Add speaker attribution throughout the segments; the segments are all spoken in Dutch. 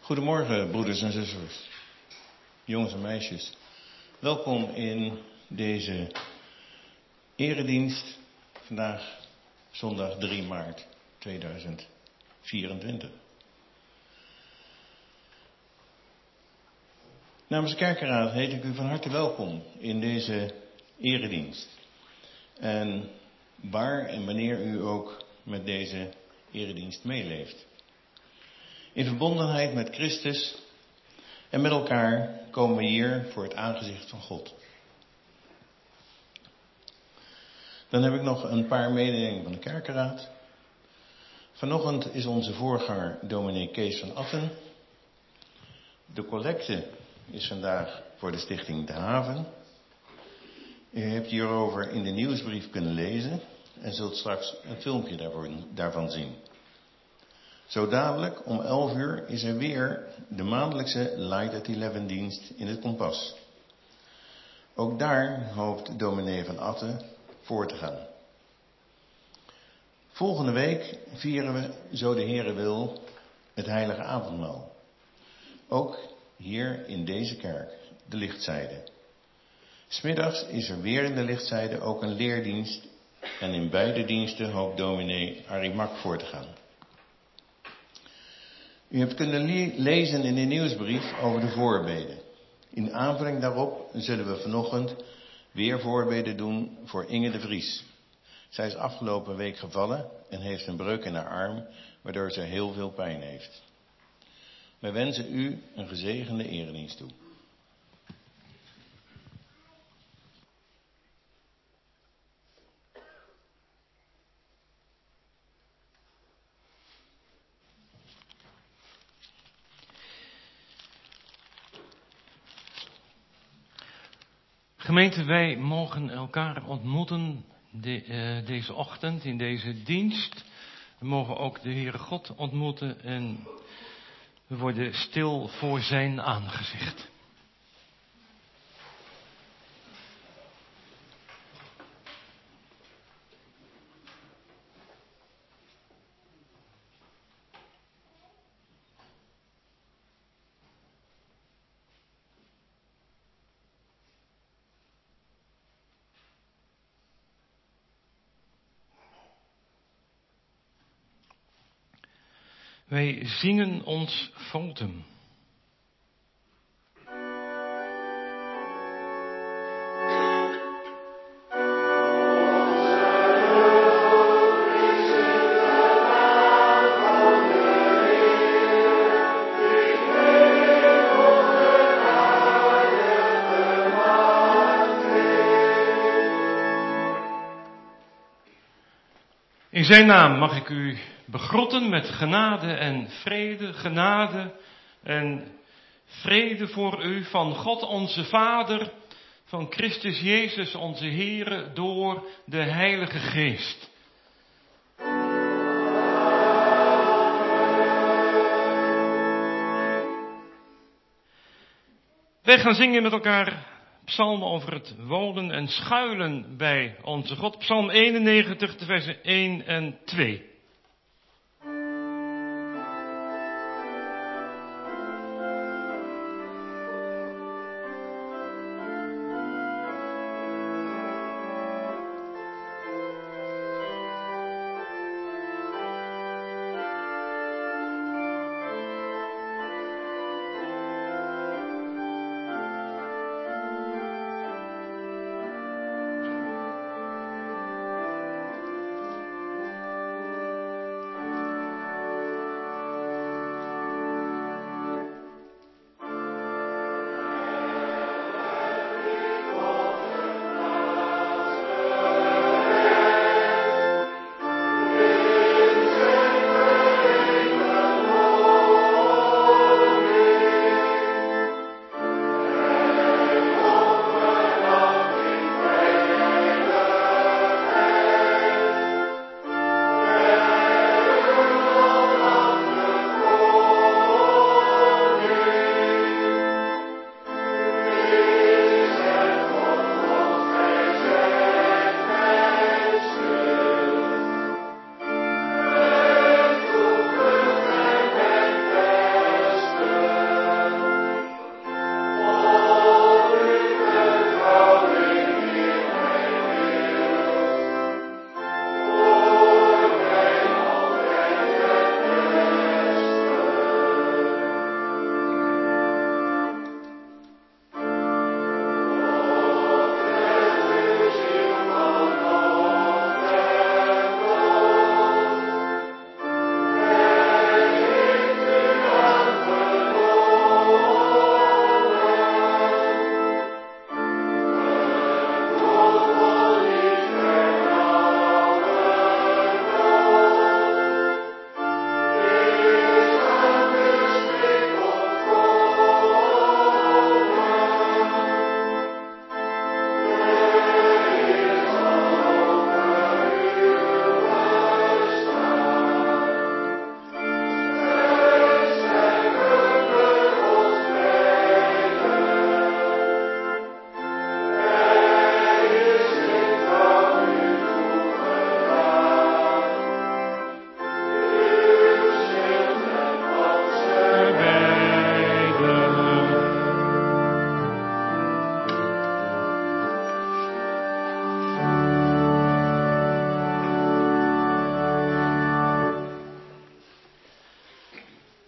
Speaker 1: Goedemorgen, broeders en zusters, jongens en meisjes. Welkom in deze eredienst, vandaag zondag 3 maart 2024. Namens de kerkenraad heet ik u van harte welkom in deze eredienst. En waar en wanneer u ook met deze eredienst meeleeft. In verbondenheid met Christus en met elkaar komen we hier voor het aangezicht van God. Dan heb ik nog een paar mededelingen van de kerkenraad. Vanochtend is onze voorganger dominee Kees van Atten. De collecte is vandaag voor de stichting De Haven. U hebt hierover in de nieuwsbrief kunnen lezen en zult straks een filmpje daarvan zien. Zo dadelijk om 11 uur is er weer de maandelijkse Light at 11 dienst in het Kompas. Ook daar hoopt dominee van Atten voor te gaan. Volgende week vieren we, zo de Heere wil, het heilige avondmaal. Ook hier in deze kerk, de lichtzijde. 's Middags is er weer in de lichtzijde ook een leerdienst en in beide diensten hoopt dominee Arie Mak voor te gaan. U hebt kunnen lezen in de nieuwsbrief over de voorbeden. In aanvulling daarop zullen we vanochtend weer voorbeden doen voor Inge de Vries. Zij is afgelopen week gevallen en heeft een breuk in haar arm, waardoor ze heel veel pijn heeft. Wij wensen u een gezegende eredienst toe.
Speaker 2: Gemeente, wij mogen elkaar ontmoeten deze ochtend in deze dienst. We mogen ook de Heere God ontmoeten en we worden stil voor zijn aangezicht. Wij zingen ons votum. In zijn naam mag ik u begroeten met genade en vrede voor u van God onze Vader, van Christus Jezus onze Heere, door de Heilige Geest. Wij gaan zingen met elkaar psalmen over het wonen en schuilen bij onze God. Psalm 91, de versen 1 en 2.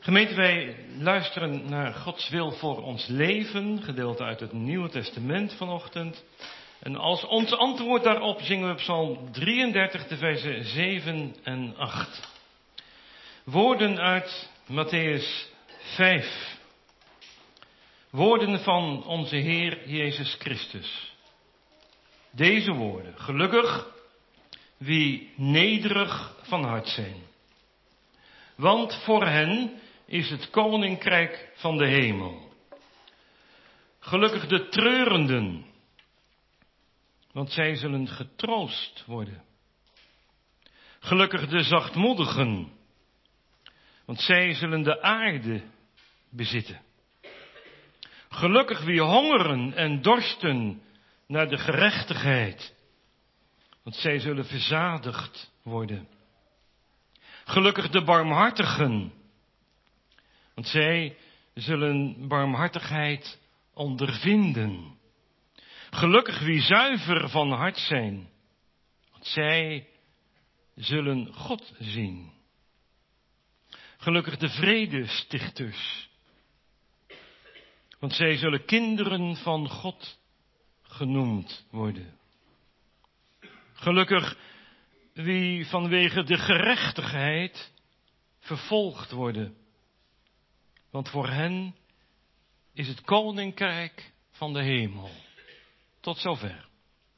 Speaker 2: Gemeente, wij luisteren naar Gods wil voor ons leven, gedeelte uit het Nieuwe Testament vanochtend. En als ons antwoord daarop zingen we Psalm 33, de versen 7 en 8. Woorden uit Mattheüs 5. Woorden van onze Heer Jezus Christus. Deze woorden, gelukkig wie nederig van hart zijn. Want voor hen is het koninkrijk van de hemel. Gelukkig de treurenden, want zij zullen getroost worden. Gelukkig de zachtmoedigen, want zij zullen de aarde bezitten. Gelukkig wie hongeren en dorsten naar de gerechtigheid, want zij zullen verzadigd worden. Gelukkig de barmhartigen, want zij zullen barmhartigheid ondervinden. Gelukkig wie zuiver van hart zijn, want zij zullen God zien. Gelukkig de vredestichters, want zij zullen kinderen van God genoemd worden. Gelukkig wie vanwege de gerechtigheid vervolgd worden, want voor hen is het koninkrijk van de hemel. Tot zover.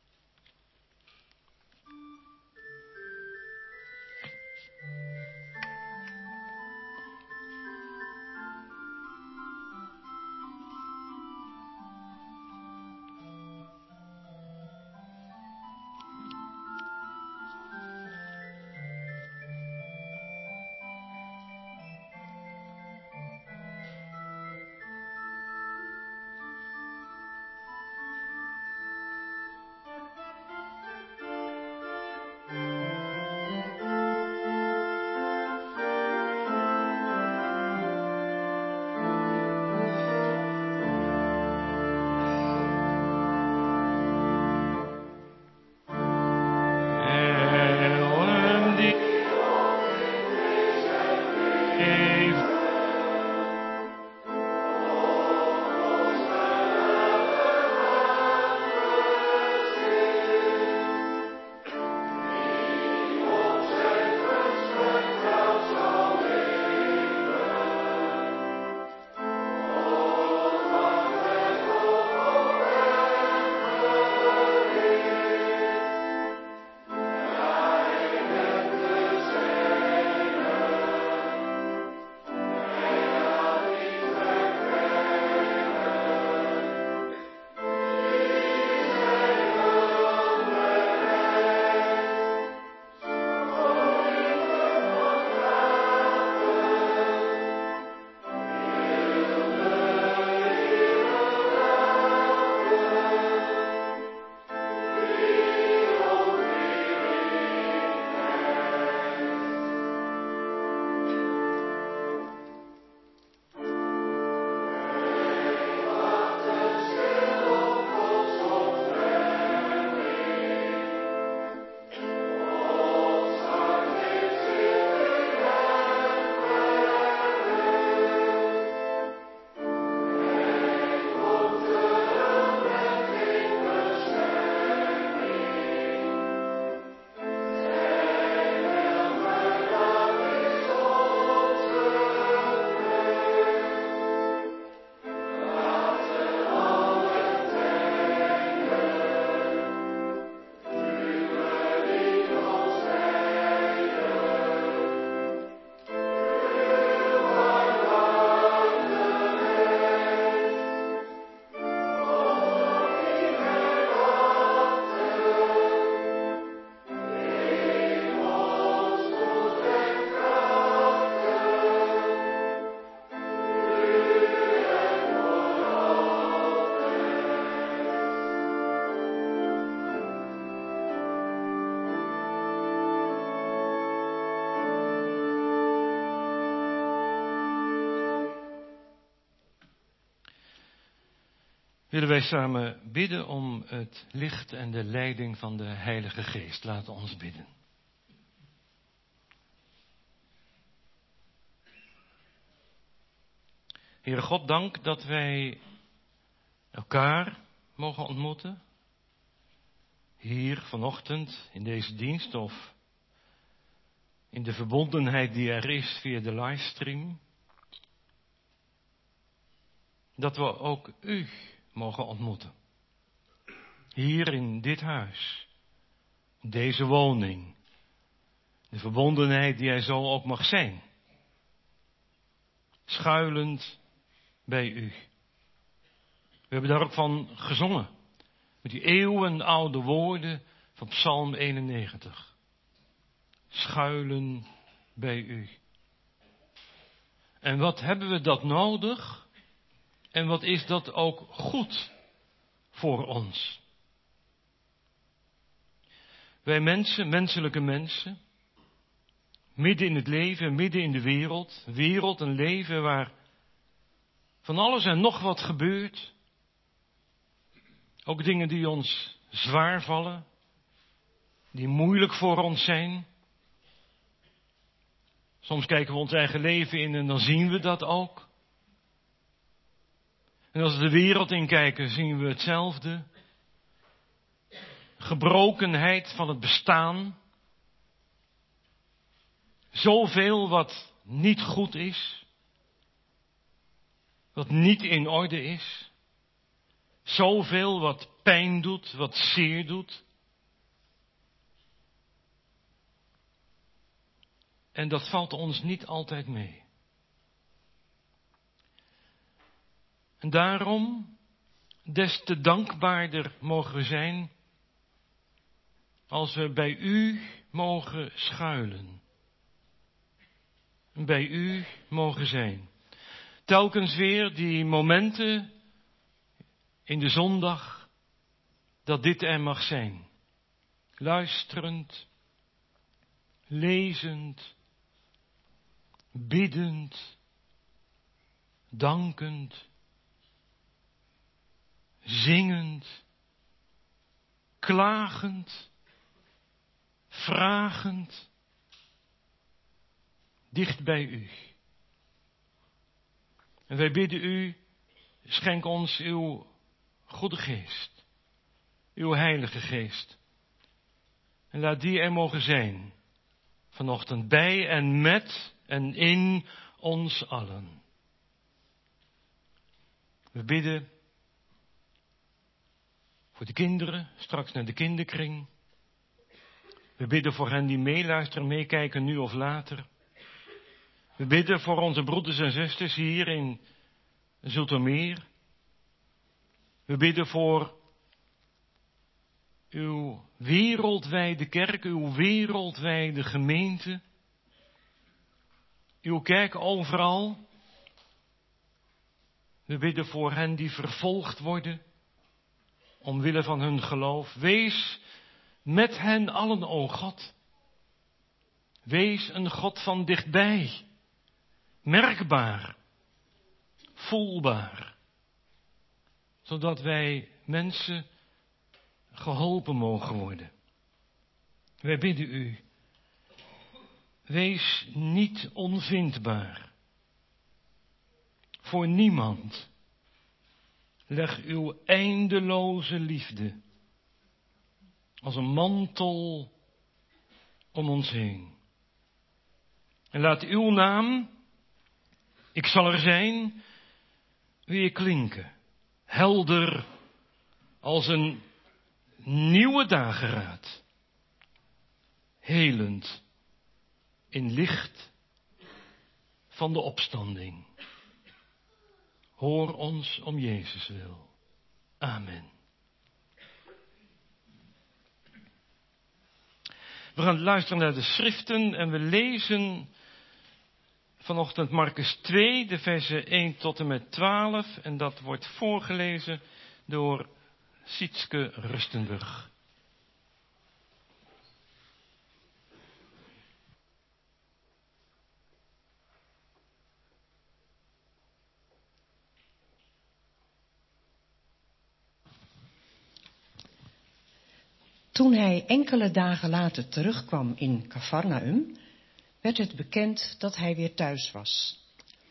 Speaker 2: Willen wij samen bidden om het licht en de leiding van de Heilige Geest. Laten we ons bidden. Heere God, dank dat wij elkaar mogen ontmoeten. Hier vanochtend in deze dienst of in de verbondenheid die er is via de livestream. Dat we ook u mogen ontmoeten. Hier in dit huis. In deze woning. De verbondenheid die er zo ook mag zijn. Schuilend bij u. We hebben daar ook van gezongen. Met die eeuwenoude woorden van Psalm 91. Schuilen bij u. En wat hebben we dat nodig? En wat is dat ook goed voor ons? Wij mensen, menselijke mensen, midden in het leven, midden in de wereld, een leven waar van alles en nog wat gebeurt. Ook dingen die ons zwaar vallen, die moeilijk voor ons zijn. Soms kijken we ons eigen leven in en dan zien we dat ook. En als we de wereld inkijken, zien we hetzelfde. Gebrokenheid van het bestaan. Zoveel wat niet goed is. Wat niet in orde is. Zoveel wat pijn doet, wat zeer doet. En dat valt ons niet altijd mee. En daarom, des te dankbaarder mogen we zijn als we bij u mogen schuilen. En bij u mogen zijn. Telkens weer die momenten in de zondag dat dit er mag zijn. Luisterend, lezend, biddend, dankend, zingend, klagend, vragend, dicht bij u. En wij bidden u, schenk ons uw goede geest, uw heilige geest. En laat die er mogen zijn, vanochtend bij en met en in ons allen. We bidden voor de kinderen, straks naar de kinderkring. We bidden voor hen die meeluisteren, meekijken, nu of later. We bidden voor onze broeders en zusters hier in Zoetermeer. We bidden voor uw wereldwijde kerk, uw wereldwijde gemeente. Uw kerk overal. We bidden voor hen die vervolgd worden omwille van hun geloof. Wees met hen allen, o God. Wees een God van dichtbij. Merkbaar. Voelbaar. Zodat wij mensen geholpen mogen worden. Wij bidden u. Wees niet onvindbaar. Voor niemand. Leg uw eindeloze liefde als een mantel om ons heen. En laat uw naam, ik zal er zijn, weer klinken. Helder als een nieuwe dageraad. Helend in licht van de opstanding. Hoor ons om Jezus wil. Amen. We gaan luisteren naar de schriften en we lezen vanochtend Markus 2, de versen 1 tot en met 12. En dat wordt voorgelezen door Sietske Rustenburg.
Speaker 3: Toen hij enkele dagen later terugkwam in Cafarnaum, werd het bekend dat hij weer thuis was.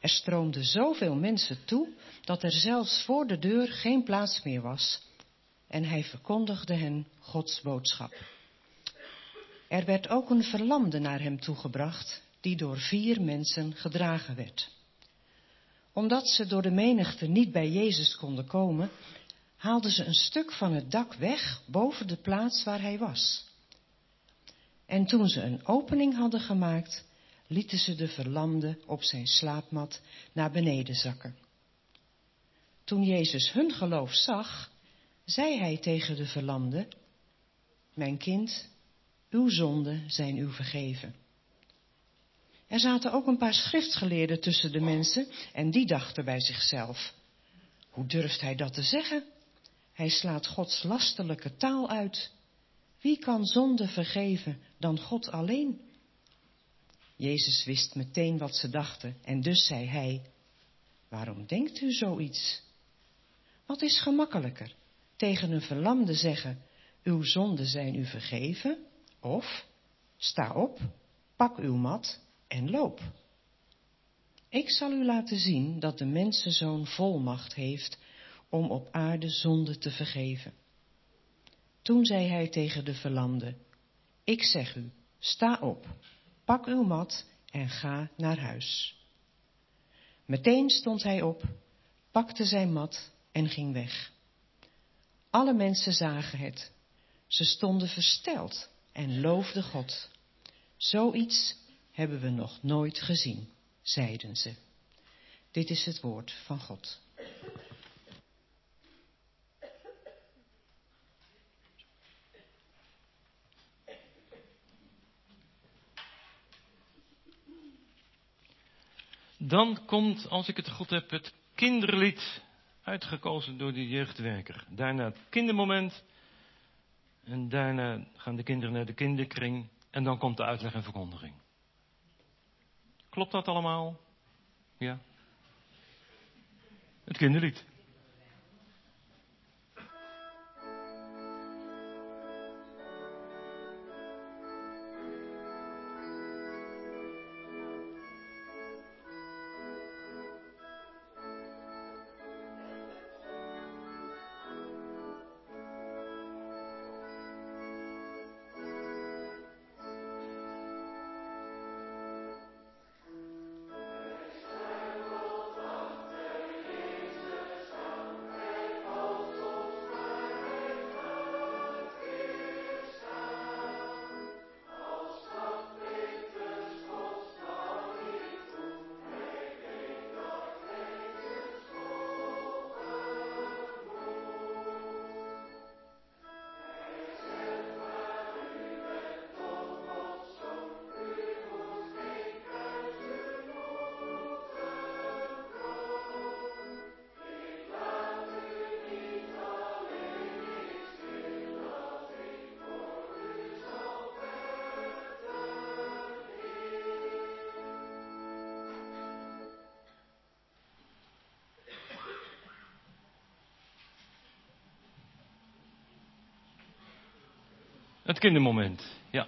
Speaker 3: Er stroomden zoveel mensen toe dat er zelfs voor de deur geen plaats meer was. En hij verkondigde hen Gods boodschap. Er werd ook een verlamde naar hem toegebracht, die door 4 mensen gedragen werd. Omdat ze door de menigte niet bij Jezus konden komen, haalden ze een stuk van het dak weg boven de plaats waar hij was. En toen ze een opening hadden gemaakt, lieten ze de verlamde op zijn slaapmat naar beneden zakken. Toen Jezus hun geloof zag, zei hij tegen de verlamde: Mijn kind, uw zonden zijn u vergeven. Er zaten ook een paar schriftgeleerden tussen de mensen en die dachten bij zichzelf: Hoe durft hij dat te zeggen? Hij slaat Gods lasterlijke taal uit. Wie kan zonde vergeven dan God alleen? Jezus wist meteen wat ze dachten en dus zei hij: Waarom denkt u zoiets? Wat is gemakkelijker? Tegen een verlamde zeggen: Uw zonden zijn u vergeven? Of: Sta op, pak uw mat en loop. Ik zal u laten zien dat de mensenzoon volmacht heeft om op aarde zonde te vergeven. Toen zei hij tegen de verlamde: Ik zeg u, sta op, pak uw mat en ga naar huis. Meteen stond hij op, pakte zijn mat en ging weg. Alle mensen zagen het. Ze stonden versteld en loofden God. Zoiets hebben we nog nooit gezien, zeiden ze. Dit is het woord van God.
Speaker 2: Dan komt, als ik het goed heb, het kinderlied, uitgekozen door de jeugdwerker. Daarna het kindermoment. En daarna gaan de kinderen naar de kinderkring. En dan komt de uitleg en verkondiging. Klopt dat allemaal? Ja. Het kinderlied. Het kindermoment, ja.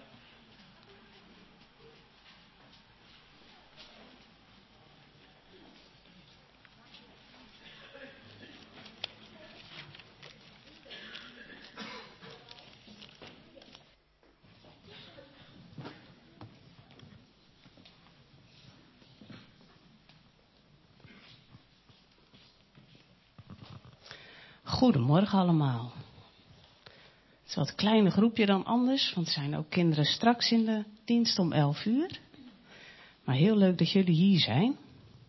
Speaker 4: Goedemorgen allemaal. Het is wat een kleiner groepje dan anders, want er zijn ook kinderen straks in de dienst om 11:00. Maar heel leuk dat jullie hier zijn.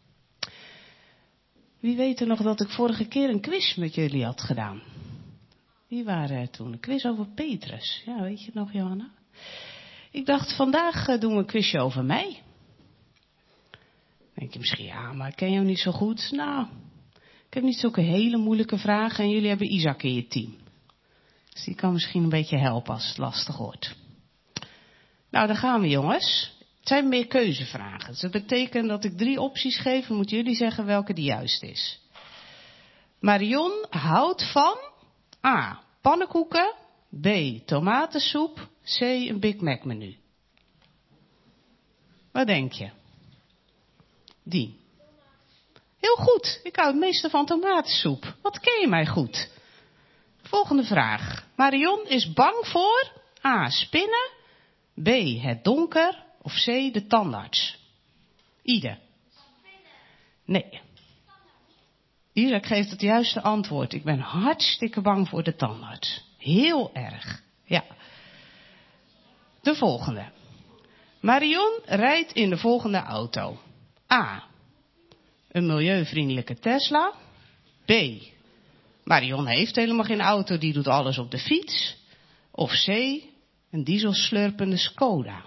Speaker 4: Wie weet er nog dat ik vorige keer een quiz met jullie had gedaan? Wie waren er toen? Een quiz over Petrus. Ja, weet je het nog, Johanna? Ik dacht, vandaag doen we een quizje over mij. Denk je misschien, ja, maar ik ken jou niet zo goed. Nou, ik heb niet zulke hele moeilijke vragen en jullie hebben Isaac in je team. Dus die kan misschien een beetje helpen als het lastig wordt. Nou, daar gaan we, jongens. Het zijn meer keuzevragen. Dus dat betekent dat ik 3 opties geef en moeten jullie zeggen welke de juiste is. Marion houdt van A. Pannenkoeken. B. Tomatensoep. C. Een Big Mac menu. Wat denk je? Die. Heel goed, ik hou het meeste van tomatensoep. Wat ken je mij goed? Volgende vraag. Marion is bang voor A. Spinnen, B. Het donker of C. De tandarts. Ide. Nee. Isaac geeft het juiste antwoord. Ik ben hartstikke bang voor de tandarts. Heel erg. Ja. De volgende. Marion rijdt in de volgende auto. A. Een milieuvriendelijke Tesla. B. Marion heeft helemaal geen auto, die doet alles op de fiets. Of C. Een dieselslurpende Skoda.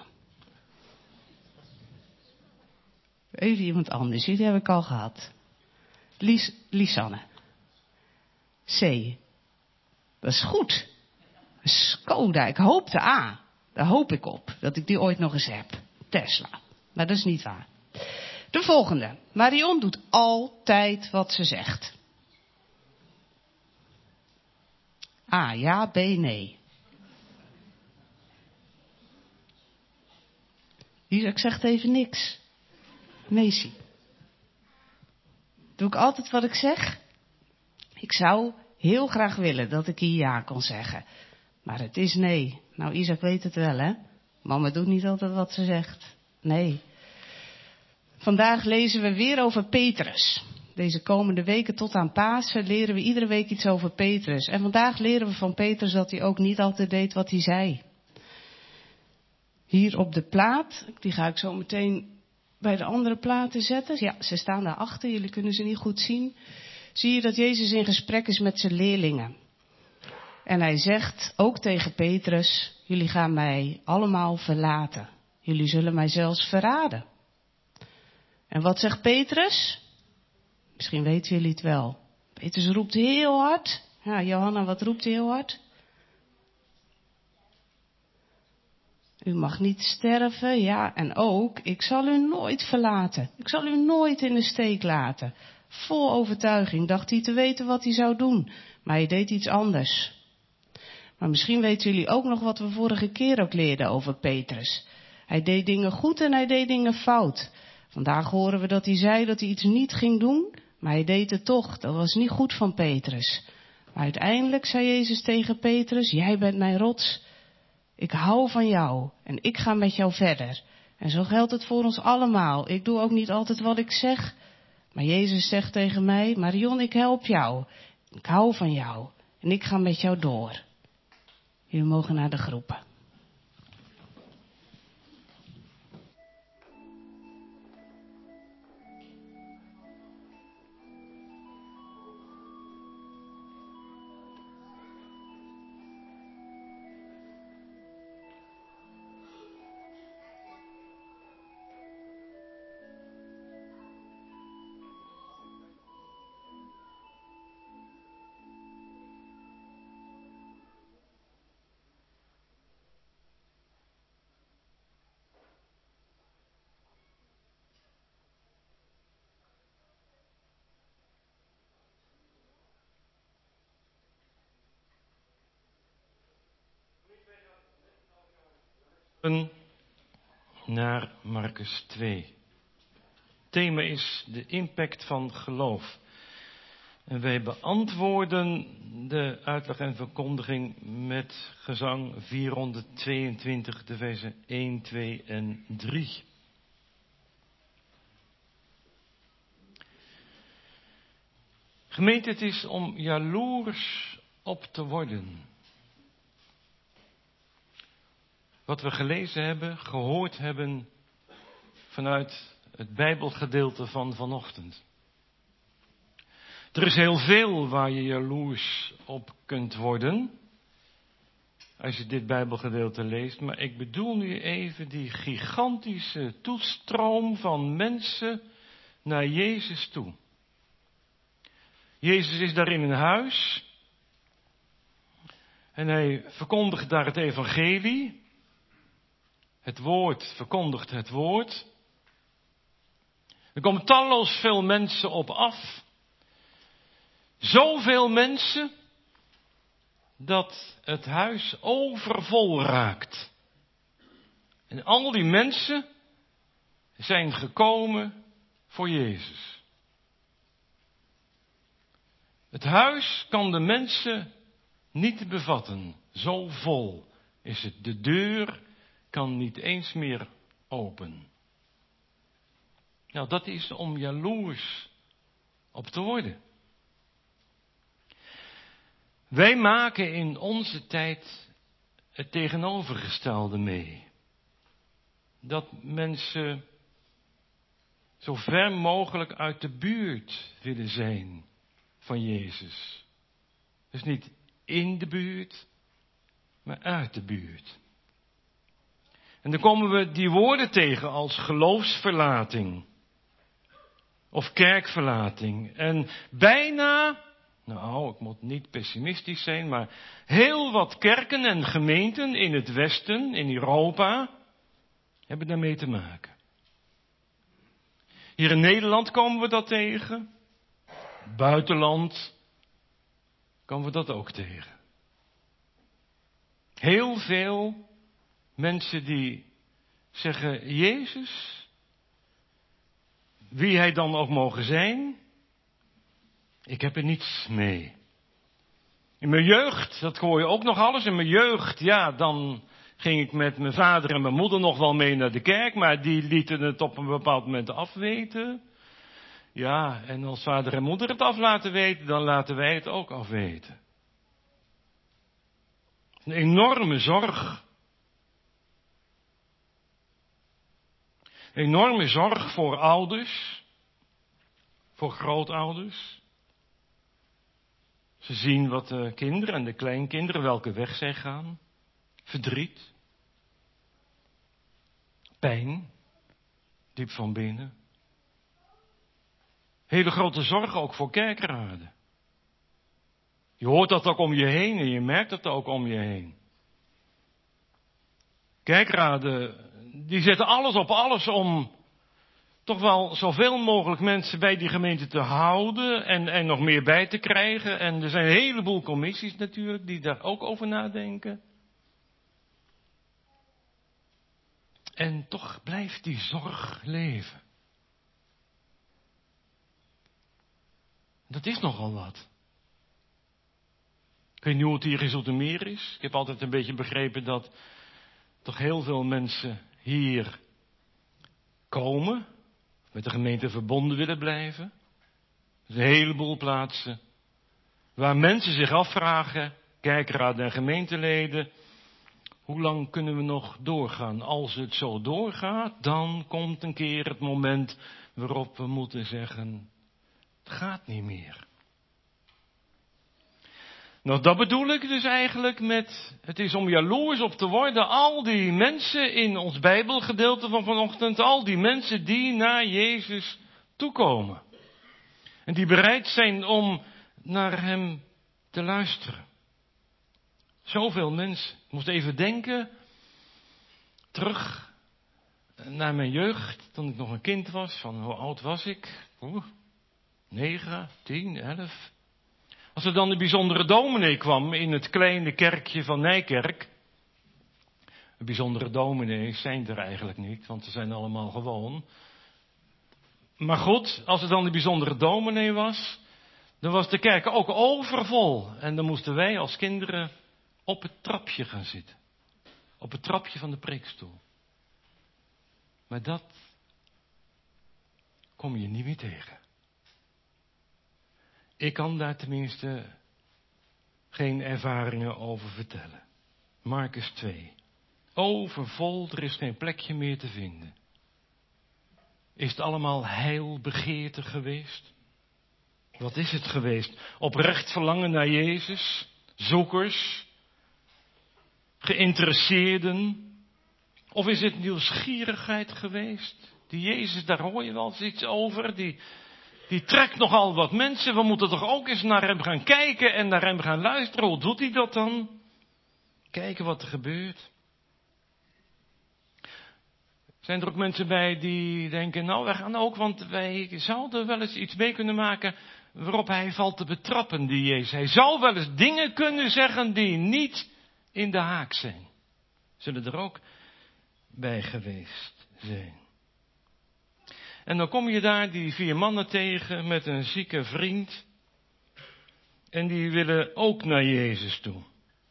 Speaker 4: Even iemand anders, die heb ik al gehad. Lisanne. C. Dat is goed. Een Skoda, ik hoop de A. Daar hoop ik op, dat ik die ooit nog eens heb. Tesla. Maar dat is niet waar. De volgende. Marion doet altijd wat ze zegt. A, ja, B, nee. Isaac zegt even niks. Macy. Doe ik altijd wat ik zeg? Ik zou heel graag willen dat ik hier ja kon zeggen. Maar het is nee. Nou, Isaac weet het wel, hè? Mama doet niet altijd wat ze zegt. Nee. Vandaag lezen we weer over Petrus. Deze komende weken tot aan Pasen leren we iedere week iets over Petrus. En vandaag leren we van Petrus dat hij ook niet altijd deed wat hij zei. Hier op de plaat, die ga ik zo meteen bij de andere platen zetten. Ja, ze staan daarachter, jullie kunnen ze niet goed zien. Zie je dat Jezus in gesprek is met zijn leerlingen. En hij zegt ook tegen Petrus, jullie gaan mij allemaal verlaten. Jullie zullen mij zelfs verraden. En wat zegt Petrus? Misschien weten jullie het wel. Petrus roept heel hard. Ja, Johanna, wat roept hij heel hard? U mag niet sterven, ja, en ook, ik zal u nooit verlaten. Ik zal u nooit in de steek laten. Vol overtuiging dacht hij te weten wat hij zou doen, maar hij deed iets anders. Maar misschien weten jullie ook nog wat we vorige keer ook leerden over Petrus. Hij deed dingen goed en hij deed dingen fout. Vandaag horen we dat hij zei dat hij iets niet ging doen, maar hij deed het toch. Dat was niet goed van Petrus. Maar uiteindelijk zei Jezus tegen Petrus, jij bent mijn rots. Ik hou van jou en ik ga met jou verder. En zo geldt het voor ons allemaal. Ik doe ook niet altijd wat ik zeg. Maar Jezus zegt tegen mij, Marion, ik help jou. Ik hou van jou en ik ga met jou door. Jullie mogen naar de groepen.
Speaker 2: Naar Marcus 2. Het thema is de impact van geloof. En wij beantwoorden de uitleg en verkondiging met gezang 422, de versen 1, 2 en 3. Gemeente, het is om jaloers op te worden. Wat we gelezen hebben, gehoord hebben vanuit het Bijbelgedeelte van vanochtend. Er is heel veel waar je jaloers op kunt worden, als je dit Bijbelgedeelte leest. Maar ik bedoel nu even die gigantische toestroom van mensen naar Jezus toe. Jezus is daar in een huis en hij verkondigt daar het evangelie. Het woord verkondigt het woord. Er komen talloos veel mensen op af. Zoveel mensen dat het huis overvol raakt. En al die mensen zijn gekomen voor Jezus. Het huis kan de mensen niet bevatten. Zo vol is het. De deur kan niet eens meer open. Nou, dat is om jaloers op te worden. Wij maken in onze tijd het tegenovergestelde mee. Dat mensen zo ver mogelijk uit de buurt willen zijn van Jezus. Dus niet in de buurt, maar uit de buurt. En dan komen we die woorden tegen als geloofsverlating of kerkverlating. En bijna, nou, ik moet niet pessimistisch zijn, maar heel wat kerken en gemeenten in het Westen, in Europa, hebben daarmee te maken. Hier in Nederland komen we dat tegen. Buitenland komen we dat ook tegen. Heel veel mensen die zeggen, Jezus, wie hij dan ook mogen zijn, ik heb er niets mee. In mijn jeugd, dat hoor je ook nog alles, in mijn jeugd, ja, dan ging ik met mijn vader en mijn moeder nog wel mee naar de kerk, maar die lieten het op een bepaald moment afweten. Ja, en als vader en moeder het af laten weten, dan laten wij het ook afweten. Een enorme zorg. Enorme zorg voor ouders, voor grootouders. Ze zien wat de kinderen en de kleinkinderen, welke weg zij gaan. Verdriet. Pijn. Diep van binnen. Hele grote zorg ook voor kerkraden. Je hoort dat ook om je heen en je merkt dat ook om je heen. Kerkraden, die zetten alles op alles om toch wel zoveel mogelijk mensen bij die gemeente te houden en nog meer bij te krijgen. En er zijn een heleboel commissies natuurlijk die daar ook over nadenken. En toch blijft die zorg leven. Dat is nogal wat. Ik weet niet hoe het hier in Zoetermeer is. Ik heb altijd een beetje begrepen dat toch heel veel mensen hier komen, met de gemeente verbonden willen blijven. Er zijn een heleboel plaatsen waar mensen zich afvragen, kerkraden en gemeenteleden, hoe lang kunnen we nog doorgaan? Als het zo doorgaat, dan komt een keer het moment waarop we moeten zeggen, het gaat niet meer. Nou, dat bedoel ik dus eigenlijk met, het is om jaloers op te worden, al die mensen in ons Bijbelgedeelte van vanochtend, al die mensen die naar Jezus toekomen. En die bereid zijn om naar hem te luisteren. Zoveel mensen. Ik moest even denken, terug naar mijn jeugd, toen ik nog een kind was, van hoe oud was ik? 9, 10, 11. Als er dan een bijzondere dominee kwam in het kleine kerkje van Nijkerk. Bijzondere dominees zijn er eigenlijk niet, want ze zijn allemaal gewoon. Maar goed, als er dan een bijzondere dominee was, dan was de kerk ook overvol. En dan moesten wij als kinderen op het trapje gaan zitten. Op het trapje van de preekstoel. Maar dat kom je niet meer tegen. Ik kan daar tenminste geen ervaringen over vertellen. Markus 2. Overvol, er is geen plekje meer te vinden. Is het allemaal heilbegeerte geweest? Wat is het geweest? Oprecht verlangen naar Jezus? Zoekers? Geïnteresseerden? Of is het nieuwsgierigheid geweest? Die Jezus, daar hoor je wel eens iets over. Die trekt nogal wat mensen. We moeten toch ook eens naar hem gaan kijken en naar hem gaan luisteren. Hoe doet hij dat dan? Kijken wat er gebeurt. Zijn er ook mensen bij die denken, nou wij gaan ook, want wij zouden wel eens iets mee kunnen maken waarop hij valt te betrappen, die Jezus. Hij zou wel eens dingen kunnen zeggen die niet in de haak zijn. Zullen er ook bij geweest zijn. En dan kom je daar die 4 mannen tegen met een zieke vriend. En die willen ook naar Jezus toe.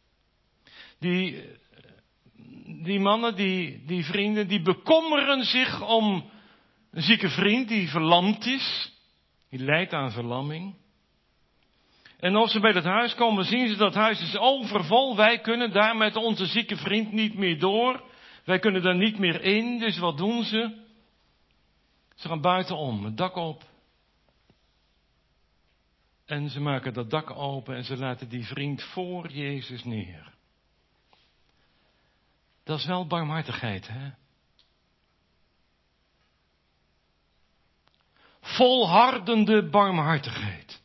Speaker 2: Die mannen, die vrienden, die bekommeren zich om een zieke vriend die verlamd is. Die lijdt aan verlamming. En als ze bij dat huis komen, zien ze dat huis is overvol. Wij kunnen daar met onze zieke vriend niet meer door. Wij kunnen daar niet meer in. Dus wat doen ze? Ze gaan buitenom, het dak op. En ze maken dat dak open en ze laten die vriend voor Jezus neer. Dat is wel barmhartigheid, hè? Volhardende barmhartigheid.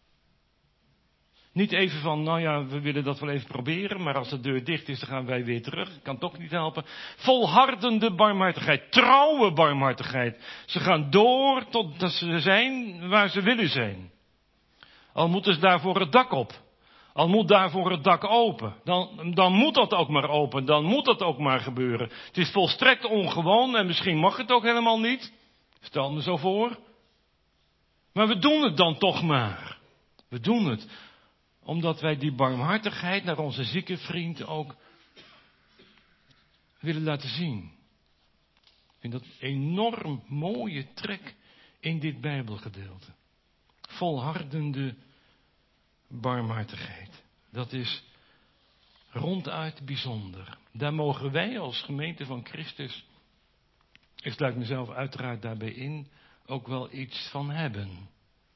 Speaker 2: Niet even van, nou ja, we willen dat wel even proberen, maar als de deur dicht is, dan gaan wij weer terug. Kan toch niet helpen. Volhardende barmhartigheid, trouwe barmhartigheid. Ze gaan door totdat ze zijn waar ze willen zijn. Al moeten ze daarvoor het dak op. Al moet daarvoor het dak open. Dan moet dat ook maar open. Dan moet dat ook maar gebeuren. Het is volstrekt ongewoon en misschien mag het ook helemaal niet. Stel me zo voor. Maar we doen het dan toch maar. We doen het. Omdat wij die barmhartigheid naar onze zieke vriend ook willen laten zien. Ik vind dat een enorm mooie trek in dit Bijbelgedeelte. Volhardende barmhartigheid. Dat is ronduit bijzonder. Daar mogen wij als gemeente van Christus, ik sluit mezelf uiteraard daarbij in, ook wel iets van hebben.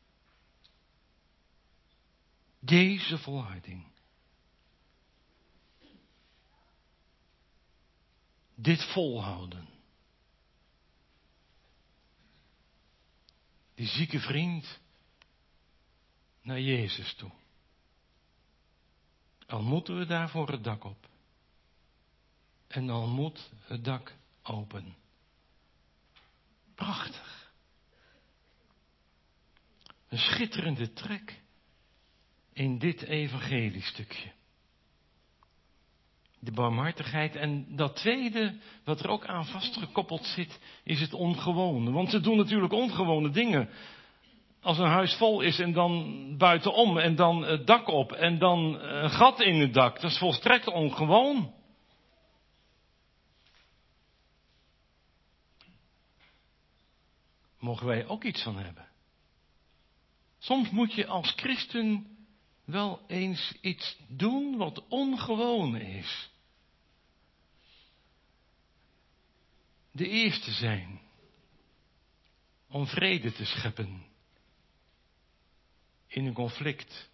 Speaker 2: Deze volharding. Dit volhouden. Die zieke vriend naar Jezus toe. Al moeten we daarvoor het dak op. En al moet het dak open. Prachtig. Een schitterende trek in dit evangeliestukje. De barmhartigheid en dat tweede, wat er ook aan vastgekoppeld zit, is het ongewone. Want ze doen natuurlijk ongewone dingen. Als een huis vol is en dan buitenom en dan het dak op en dan een gat in het dak. Dat is volstrekt ongewoon. Mogen wij ook iets van hebben. Soms moet je als christen wel eens iets doen wat ongewoon is. De eerste zijn om vrede te scheppen in een conflict.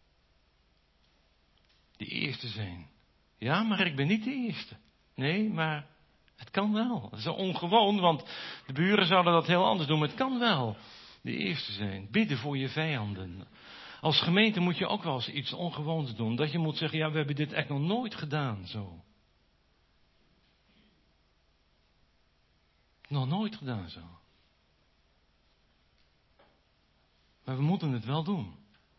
Speaker 2: De eerste zijn. Ja, maar ik ben niet de eerste. Nee, maar het kan wel. Dat is ongewoon, want de buren zouden dat heel anders doen, maar het kan wel. De eerste zijn. Bidden voor je vijanden. Als gemeente moet je ook wel eens iets ongewoons doen. Dat je moet zeggen, ja, we hebben dit echt nog nooit gedaan zo. Nog nooit gedaan zo. Maar we moeten het wel doen.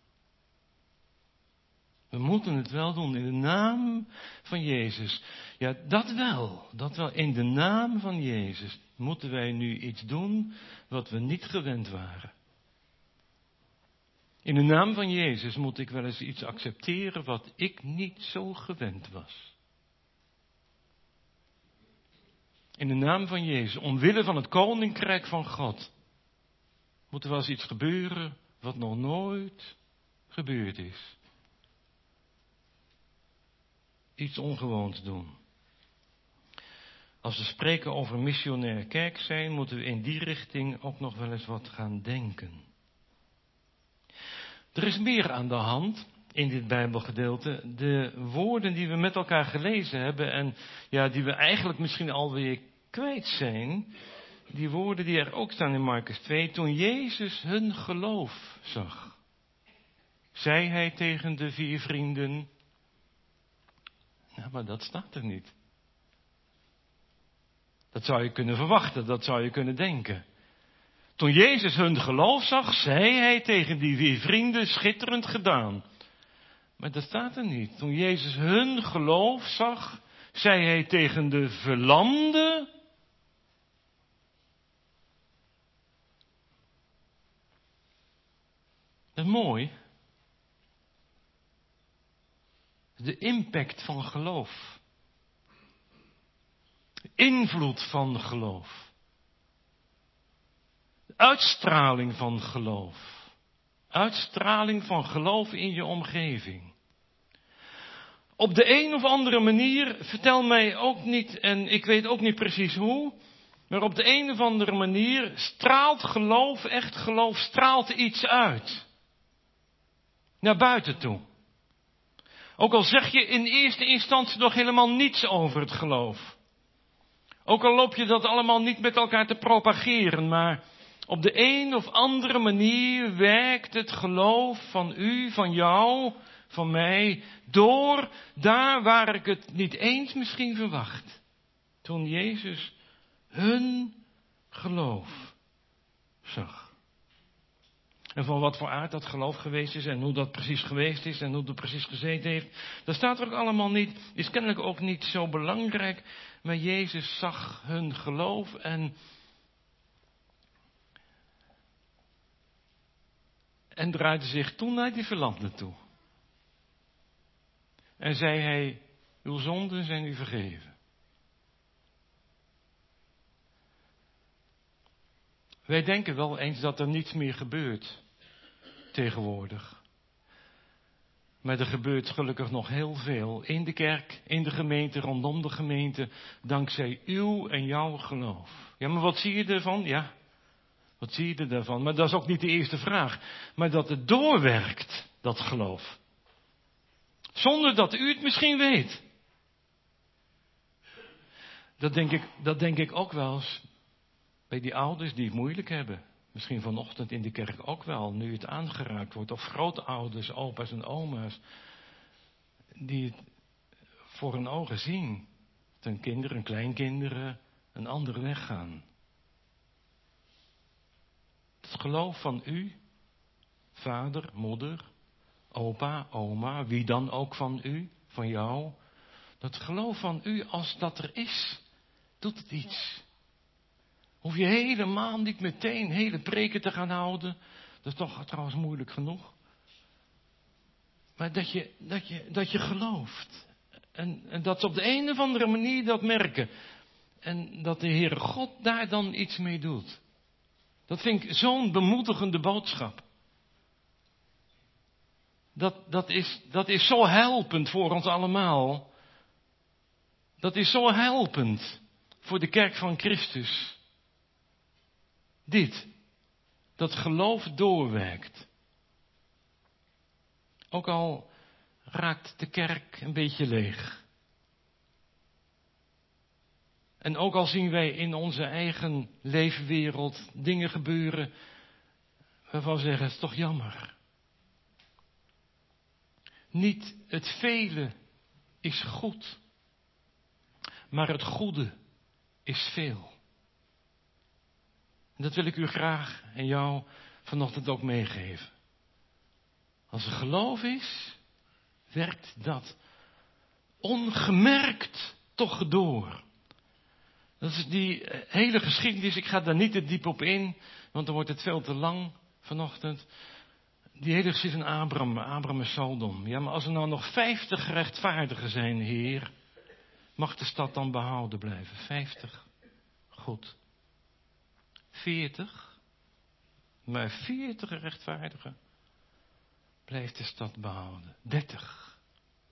Speaker 2: We moeten het wel doen in de naam van Jezus. Ja, dat wel. Dat wel. In de naam van Jezus moeten wij nu iets doen wat we niet gewend waren. In de naam van Jezus moet ik wel eens iets accepteren wat ik niet zo gewend was. In de naam van Jezus, omwille van het koninkrijk van God, moet er wel eens iets gebeuren wat nog nooit gebeurd is. Iets ongewoons doen. Als we spreken over missionair kerk zijn, moeten we in die richting ook nog wel eens wat gaan denken. Er is meer aan de hand in dit Bijbelgedeelte. De woorden die we met elkaar gelezen hebben en ja, die we eigenlijk misschien alweer kwijt zijn. Die woorden die er ook staan in Markus 2. Toen Jezus hun geloof zag, zei hij tegen de 4 vrienden. Nou, maar dat staat er niet. Dat zou je kunnen verwachten, dat zou je kunnen denken. Toen Jezus hun geloof zag, zei hij tegen die 4 vrienden, schitterend gedaan. Maar dat staat er niet. Toen Jezus hun geloof zag, zei hij tegen de verlamde. Dat is mooi. De impact van geloof. De invloed van geloof. De uitstraling van geloof. Uitstraling van geloof in je omgeving. Op de een of andere manier, vertel mij ook niet, en ik weet ook niet precies hoe, maar op de een of andere manier straalt geloof, echt geloof, straalt iets uit. Naar buiten toe. Ook al zeg je in eerste instantie nog helemaal niets over het geloof. Ook al loop je dat allemaal niet met elkaar te propageren, maar op de een of andere manier werkt het geloof van u, van jou, van mij, door daar waar ik het niet eens misschien verwacht. Toen Jezus hun geloof zag. En van wat voor aard dat geloof geweest is en hoe dat precies geweest is en hoe dat precies gezeten heeft, dat staat er ook allemaal niet, is kennelijk ook niet zo belangrijk. Maar Jezus zag hun geloof en draaide zich toen naar die verlamden toe. En zei hij, uw zonden zijn u vergeven. Wij denken wel eens dat er niets meer gebeurt tegenwoordig. Maar er gebeurt gelukkig nog heel veel in de kerk, in de gemeente, rondom de gemeente, dankzij uw en jouw geloof. Ja, maar wat zie je ervan? Ja, wat zie je ervan? Maar dat is ook niet de eerste vraag. Maar dat het doorwerkt, dat geloof. Zonder dat u het misschien weet. Dat denk ik ook wel eens bij die ouders die het moeilijk hebben. Misschien vanochtend in de kerk ook wel, nu het aangeraakt wordt. Of grootouders, opa's en oma's. Die het voor hun ogen zien. Dat hun kinderen en kleinkinderen een andere weg gaan. Het geloof van u, vader, moeder, opa, oma, wie dan ook van u, van jou. Dat geloof van u, als dat er is, doet het iets. Hoef je helemaal niet meteen hele preken te gaan houden. Dat is toch trouwens moeilijk genoeg. Maar dat je gelooft. En dat ze op de een of andere manier dat merken. En dat de Heere God daar dan iets mee doet. Dat vind ik zo'n bemoedigende boodschap. Dat is zo helpend voor ons allemaal. Dat is zo helpend voor de kerk van Christus. Dat geloof doorwerkt. Ook al raakt de kerk een beetje leeg. En ook al zien wij in onze eigen leefwereld dingen gebeuren waarvan we zeggen, het is toch jammer. Niet het vele is goed, maar het goede is veel. En dat wil ik u graag en jou vanochtend ook meegeven. Als er geloof is, werkt dat ongemerkt toch door. Dat is die hele geschiedenis, ik ga daar niet te diep op in, want dan wordt het veel te lang vanochtend. Die hele geschiedenis van Abraham en Sodom. Ja, maar als er nou nog 50 rechtvaardigen zijn, Heer, mag de stad dan behouden blijven? 50? Goed. 40? Maar 40 rechtvaardigen blijft de stad behouden. 30?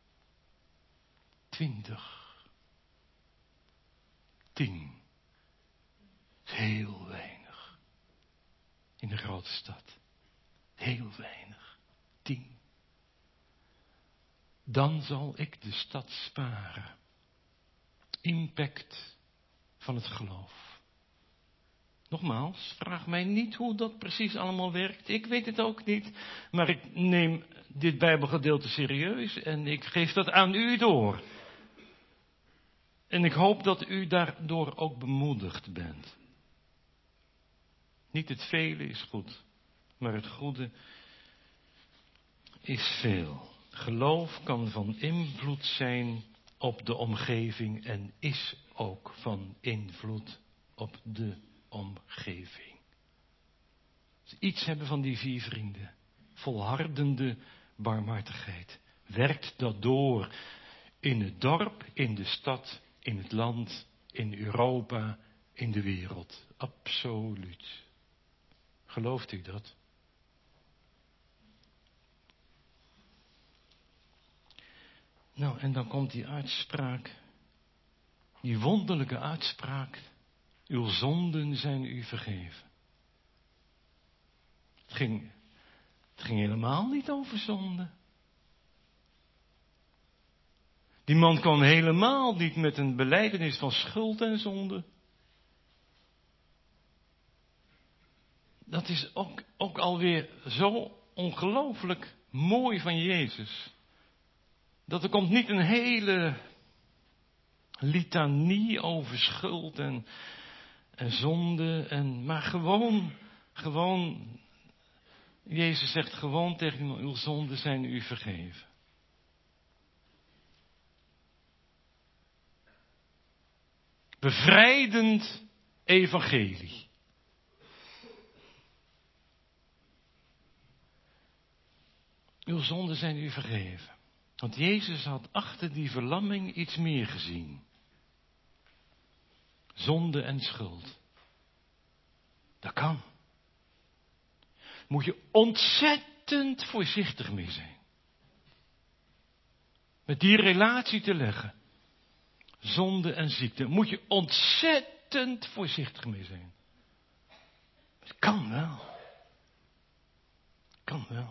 Speaker 2: 20? 10? Heel weinig. In de grote stad. Heel weinig. 10. Dan zal ik de stad sparen. Impact van het geloof. Nogmaals, vraag mij niet hoe dat precies allemaal werkt. Ik weet het ook niet. Maar ik neem dit Bijbelgedeelte serieus en ik geef dat aan u door. En ik hoop dat u daardoor ook bemoedigd bent. Niet het vele is goed, maar het goede is veel. Geloof kan van invloed zijn op de omgeving en is ook van invloed op de omgeving. Dus iets hebben van die 4 vrienden. Volhardende barmhartigheid. Werkt dat door in het dorp, in de stad, in het land, in Europa, in de wereld? Absoluut. Gelooft u dat? Nou, en dan komt die uitspraak, die wonderlijke uitspraak: uw zonden zijn u vergeven. Het ging helemaal niet over zonde. Die man kwam helemaal niet met een belijdenis van schuld en zonde. Dat is ook alweer zo ongelooflijk mooi van Jezus. Dat er komt niet een hele litanie over schuld en zonde, maar gewoon, Jezus zegt gewoon tegen iemand: uw zonden zijn u vergeven. Bevrijdend evangelie. Uw zonden zijn u vergeven. Want Jezus had achter die verlamming iets meer gezien. Zonde en schuld. Dat kan. Moet je ontzettend voorzichtig mee zijn. Met die relatie te leggen. Zonde en ziekte. Moet je ontzettend voorzichtig mee zijn. Het kan wel. Kan wel.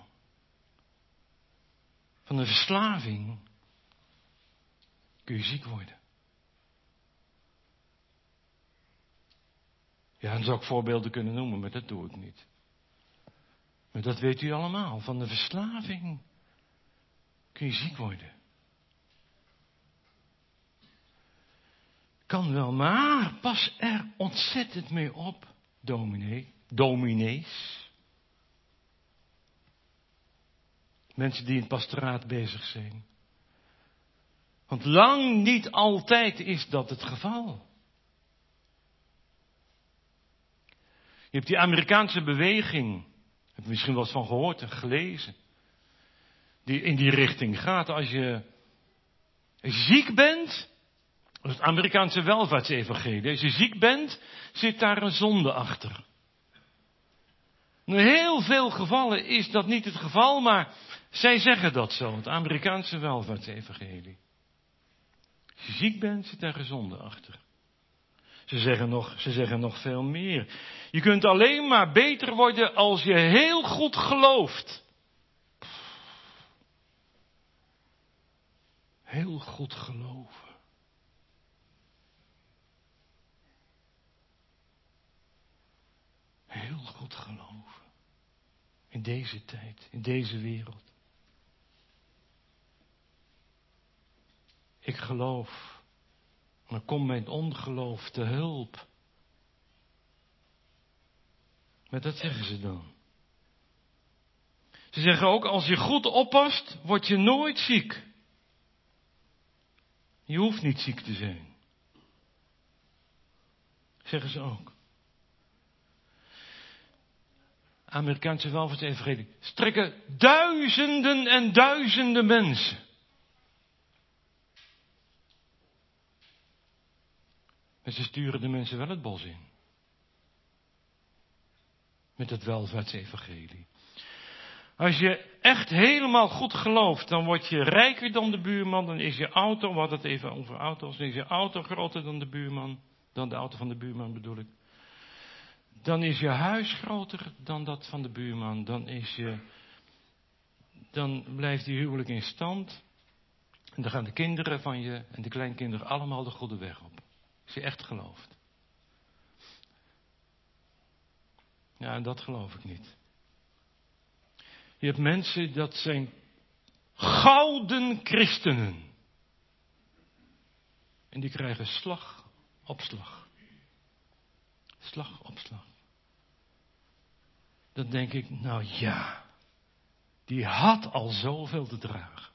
Speaker 2: Van een verslaving kun je ziek worden. Ja, dan zou ik voorbeelden kunnen noemen, maar dat doe ik niet. Maar dat weet u allemaal. Van de verslaving kun je ziek worden. Kan wel, maar pas er ontzettend mee op, dominees. Mensen die in het pastoraat bezig zijn. Want lang niet altijd is dat het geval. Je hebt die Amerikaanse beweging, heb je misschien wel eens van gehoord en gelezen, die in die richting gaat. Als je ziek bent, dat is het Amerikaanse welvaartsevangelie. Als je ziek bent, zit daar een zonde achter. In heel veel gevallen is dat niet het geval, maar zij zeggen dat zo, het Amerikaanse welvaartsevangelie. Als je ziek bent, zit daar een zonde achter. Ze zeggen nog veel meer. Je kunt alleen maar beter worden als je heel goed gelooft. Heel goed geloven. Heel goed geloven. In deze tijd, in deze wereld. Ik geloof. Dan komt mijn ongeloof te hulp. Maar dat zeggen ze dan. Ze zeggen ook, als je goed oppast, word je nooit ziek. Je hoeft niet ziek te zijn. Zeggen ze ook. Amerikaanse welvaartsevangelie strekken duizenden en duizenden mensen. En ze sturen de mensen wel het bos in. Met het welvaartsevangelie. Als je echt helemaal goed gelooft, dan word je rijker dan de buurman. Dan is je auto, we hadden het even over auto's, dan is je auto groter dan de buurman. Dan de auto van de buurman bedoel ik. Dan is je huis groter dan dat van de buurman. Dan blijft die huwelijk in stand. En dan gaan de kinderen van je en de kleinkinderen allemaal de goede weg op. Als je echt gelooft. Ja, en dat geloof ik niet. Je hebt mensen, dat zijn gouden christenen. En die krijgen slag op slag. Slag op slag. Dan denk ik, nou ja, die had al zoveel te dragen.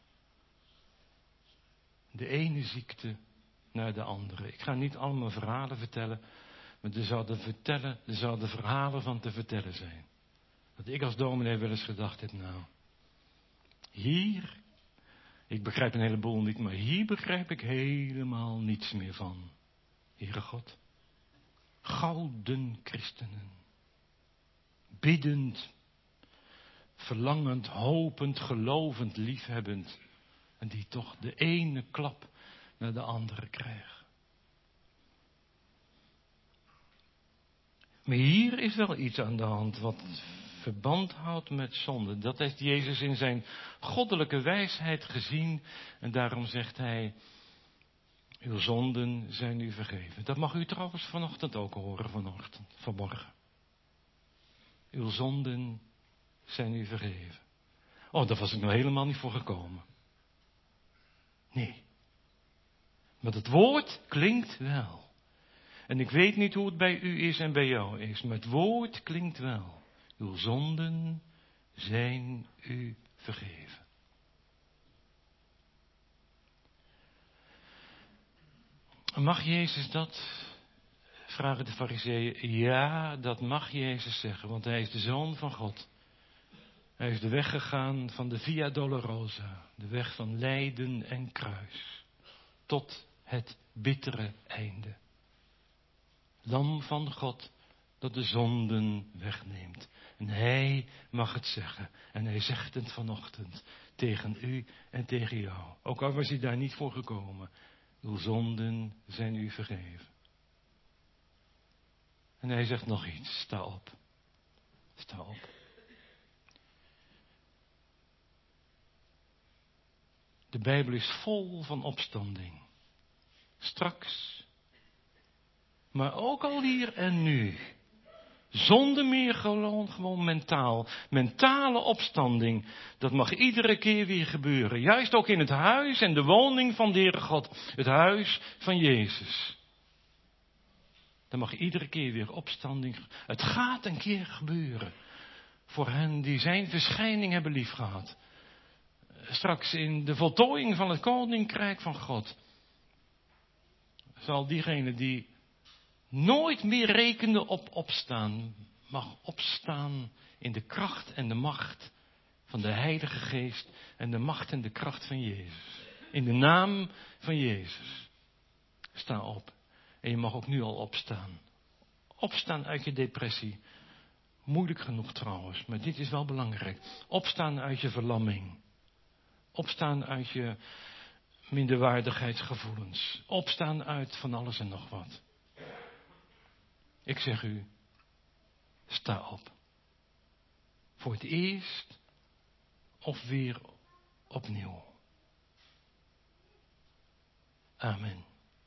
Speaker 2: De ene ziekte naar de andere. Ik ga niet allemaal verhalen vertellen, maar er zouden verhalen van te vertellen zijn. Dat ik als dominee wel eens gedacht heb, nou, hier Ik begrijp een heleboel niet, maar hier begrijp ik helemaal niets meer van. Heere God, gouden christenen, biddend, verlangend, hopend, gelovend, liefhebbend, en die toch de ene klap naar de andere krijgen. Maar hier is wel iets aan de hand wat verband houdt met zonde. Dat heeft Jezus in zijn goddelijke wijsheid gezien. En daarom zegt hij, uw zonden zijn u vergeven. Dat mag u trouwens vanochtend ook horen, vanmorgen. Uw zonden zijn u vergeven. Oh, daar was ik nou helemaal niet voor gekomen. Nee. Maar het woord klinkt wel. En ik weet niet hoe het bij u is en bij jou is, maar het woord klinkt wel. Uw zonden zijn u vergeven. Mag Jezus dat? Vragen de farizeeën. Ja, dat mag Jezus zeggen, want hij is de Zoon van God. Hij is de weg gegaan van de Via Dolorosa, de weg van lijden en kruis, tot het bittere einde. Lam van God dat de zonden wegneemt. En hij mag het zeggen. En hij zegt het vanochtend tegen u en tegen jou. Ook al was hij daar niet voor gekomen. Uw zonden zijn u vergeven. En hij zegt nog iets. Sta op. Sta op. De Bijbel is vol van opstanding. Straks. Maar ook al hier en nu. Zonder meer gewoon mentaal. Mentale opstanding. Dat mag iedere keer weer gebeuren. Juist ook in het huis en de woning van de Heere God. Het huis van Jezus. Dan mag iedere keer weer opstanding. Het gaat een keer gebeuren. Voor hen die zijn verschijning hebben liefgehad. Straks in de voltooiing van het koninkrijk van God. Zal diegene die nooit meer rekende op opstaan, mag opstaan in de kracht en de macht van de Heilige Geest en de macht en de kracht van Jezus. In de naam van Jezus. Sta op. En je mag ook nu al opstaan. Opstaan uit je depressie. Moeilijk genoeg trouwens, maar dit is wel belangrijk. Opstaan uit je verlamming. Opstaan uit je minderwaardigheidsgevoelens. Opstaan uit van alles en nog wat. Ik zeg u, sta op. Voor het eerst of weer opnieuw. Amen.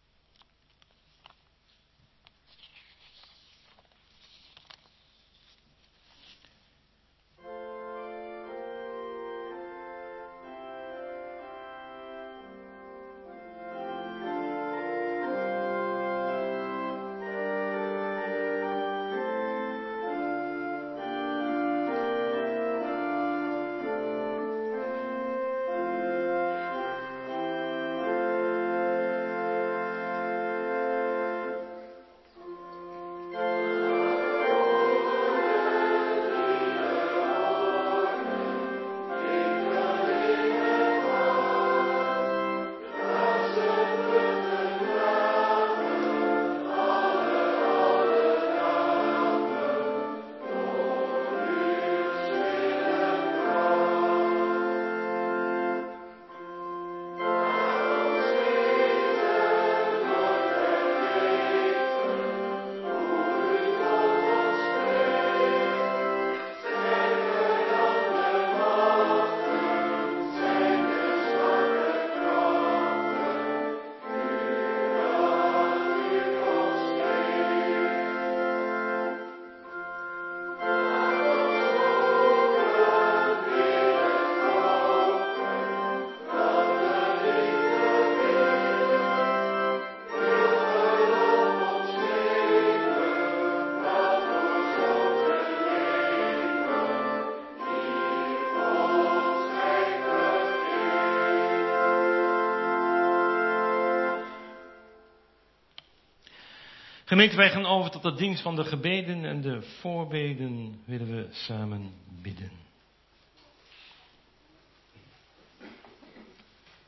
Speaker 2: Gemeente, wij gaan over tot de dienst van de gebeden en de voorbeden willen we samen bidden.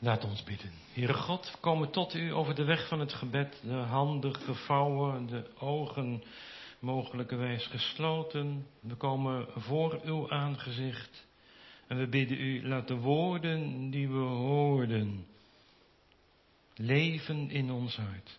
Speaker 2: Laat ons bidden. Heere God, we komen tot u over de weg van het gebed, de handen gevouwen, de ogen mogelijkerwijs gesloten. We komen voor uw aangezicht en we bidden u, laat de woorden die we hoorden leven in ons hart.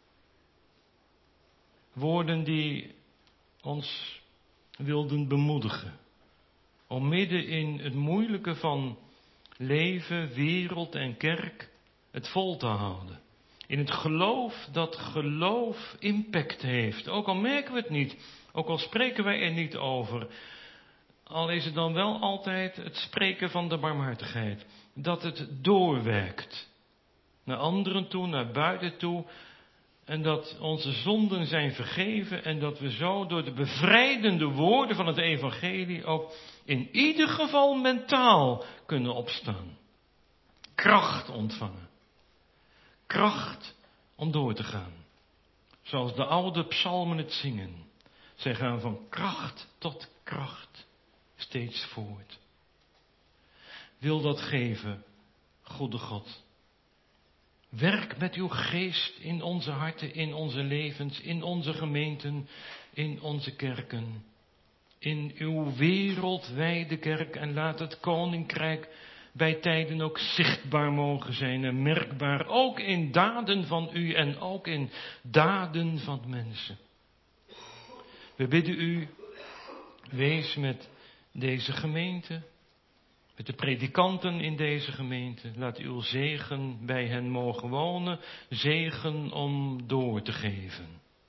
Speaker 2: Woorden die ons wilden bemoedigen om midden in het moeilijke van leven, wereld en kerk het vol te houden. In het geloof dat geloof impact heeft. Ook al merken we het niet, ook al spreken wij er niet over. Al is het dan wel altijd het spreken van de barmhartigheid. Dat het doorwerkt. Naar anderen toe, naar buiten toe. En dat onze zonden zijn vergeven en dat we zo door de bevrijdende woorden van het evangelie ook in ieder geval mentaal kunnen opstaan. Kracht ontvangen. Kracht om door te gaan. Zoals de oude psalmen het zingen. Zij gaan van kracht tot kracht steeds voort. Wil dat geven, goede God. Werk met uw geest in onze harten, in onze levens, in onze gemeenten, in onze kerken. In uw wereldwijde kerk en laat het koninkrijk bij tijden ook zichtbaar mogen zijn en merkbaar. Ook in daden van u en ook in daden van mensen. We bidden u, wees met deze gemeente. Met de predikanten in deze gemeente, laat uw zegen bij hen mogen wonen, zegen om door te geven.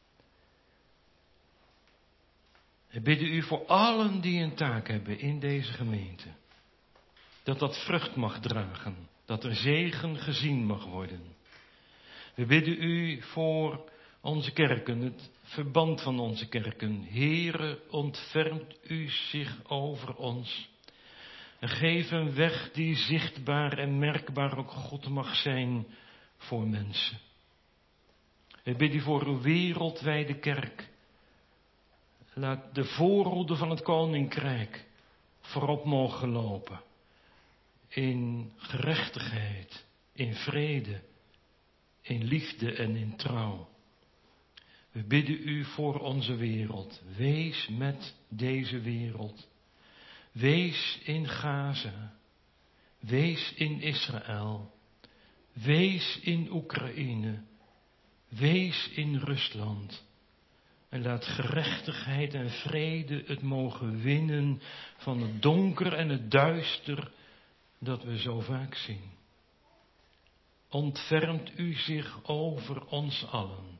Speaker 2: We bidden u voor allen die een taak hebben in deze gemeente, dat dat vrucht mag dragen, dat er zegen gezien mag worden. We bidden u voor onze kerken, het verband van onze kerken. Heere, ontfermt u zich over ons. En geef een weg die zichtbaar en merkbaar ook goed mag zijn voor mensen. We bidden voor uw wereldwijde kerk. Laat de voorhoede van het koninkrijk voorop mogen lopen. In gerechtigheid, in vrede, in liefde en in trouw. We bidden u voor onze wereld. Wees met deze wereld. Wees in Gaza, wees in Israël, wees in Oekraïne, wees in Rusland. En laat gerechtigheid en vrede het mogen winnen van het donker en het duister dat we zo vaak zien. Ontfermt u zich over ons allen.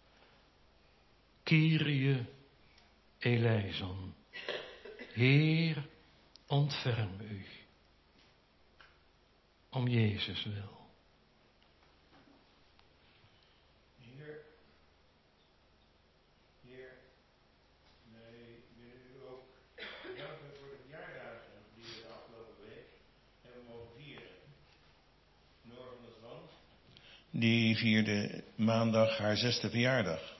Speaker 2: Kyrie eleison. Heer, ontferm u. Om Jezus wil.
Speaker 1: Heer, wij willen u ook danken voor de verjaardagen die we de afgelopen week hebben mogen vieren. Noor van der Zwan, die vierde maandag haar 6e verjaardag.